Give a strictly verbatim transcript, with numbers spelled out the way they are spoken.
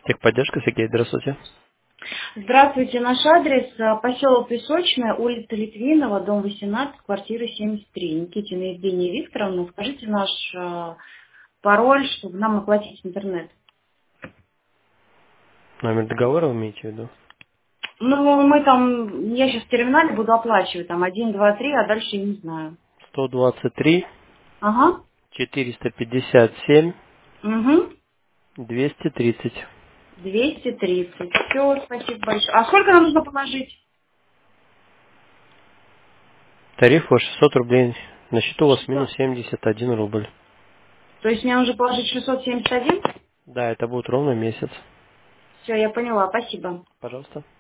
Техподдержка, Сергей, здравствуйте. Здравствуйте, наш адрес э, поселок Песочная, улица Литвинова, дом восемнадцать, квартира семьдесят три. Никитина Евгения Викторовна, скажите наш э, пароль, чтобы нам оплатить интернет. Номер договора вы имеете в виду? Ну, мы там, я сейчас в терминале буду оплачивать, там, один, два, три, а дальше я не знаю. сто двадцать три, Ага, четыреста пятьдесят семь, угу, двести тридцать. двести тридцать. Все, спасибо большое. А сколько нам нужно положить? Тариф ваш шестьсот рублей. На счету у вас минус шестьсот. семьдесят один рубль. То есть мне нужно положить шестьсот семьдесят один? Да, это будет ровно месяц. Все, я поняла, спасибо. Пожалуйста.